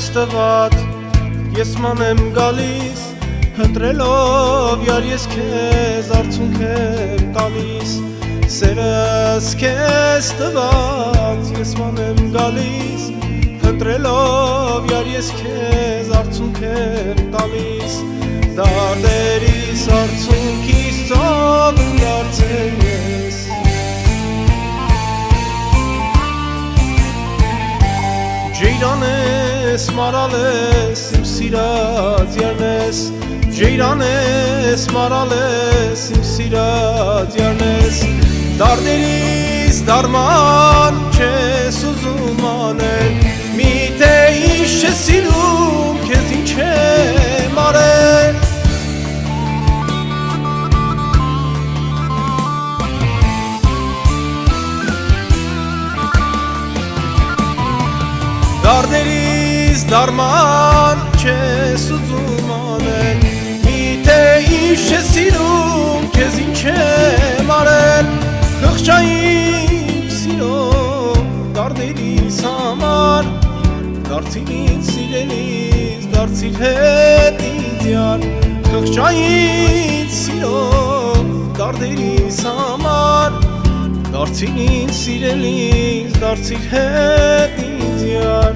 ես տված, ես ման եմ գալիս, հտրելով յար ես քեզ արցունք եմ տալիս, սերս քեզ տված, ես ման եմ գալիս, հտրելով յար ես քեզ արցունք եմ տալիս, դարդերիս արցունքիս ծով դարձել ես, ջեյրան ես մարալ ես իմ սիրած յարն ես, ջեյրան ես մարալ ես իմ սիրած յարն ես, դարդերիս դարման չես ուզում անել, միթե ինչ չես սիրում, քեզ ինչ եմ արել, դարդերիս դարման չես ուզում անել, միթե ինչ չես սիրում, քեզ ինչ եմ արել, խղճային սիրո դարդերիս համար, դարձիր ինձ սիրելիս, դարձիր հետ ինձ յար, խղճային սիրո դարդերիս համար, դարձիր ինձ սիրելիս, դարձիր հետ ինձ յար,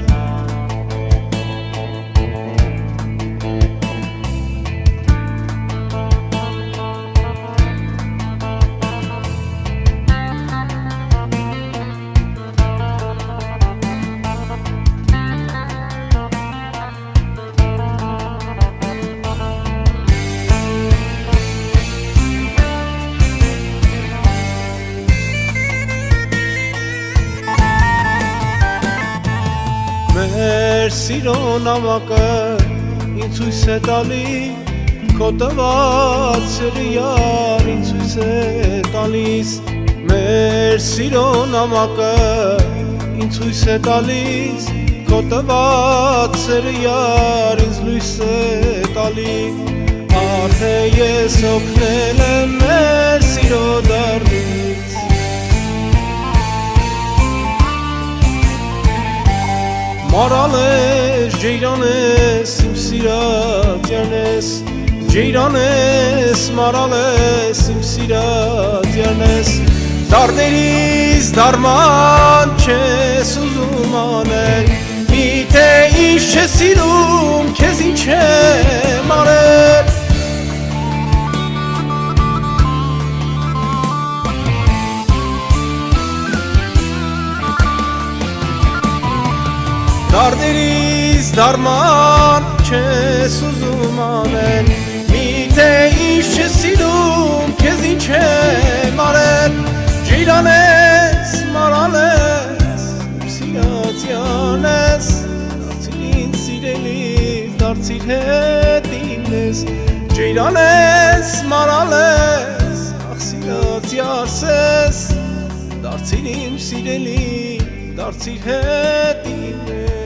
մեր սիրո նամակը ինձ ցույց է տալի, քո տված սերը յար ինձ ցույց է տալիս, մեր սիրո նամակը ինձ ցույց է տալիս, քո տված սերը յար ինձ լույս է տալի, արդե ես օգնել եմ մեր սիրո դարդից, մարալ ես, ջեյրան ես, իմ սիրած յարն ես, ջեյրան ես, մարալ ես, իմ սիրած յարն ես, դարդերիս դարման չես ուզում անել, միթե ինչ չես սիրում, քեզ ինչ եմ արել, դարդերիս դարման չես ուզում անել, միթե ինչ չես սիրում, քեզ ինչ եմ արել, ջեյրան ես, մարալ ես, իմ սիրած յարն ես, դարձիր ինձ սիրելիս, դարձիր հետ ինձ ես, ջեյրան ես, մարալ ես, ախ սիրած յարս ես, դարձիր իմ սիրելի, դարձիր հետ ինձ ես,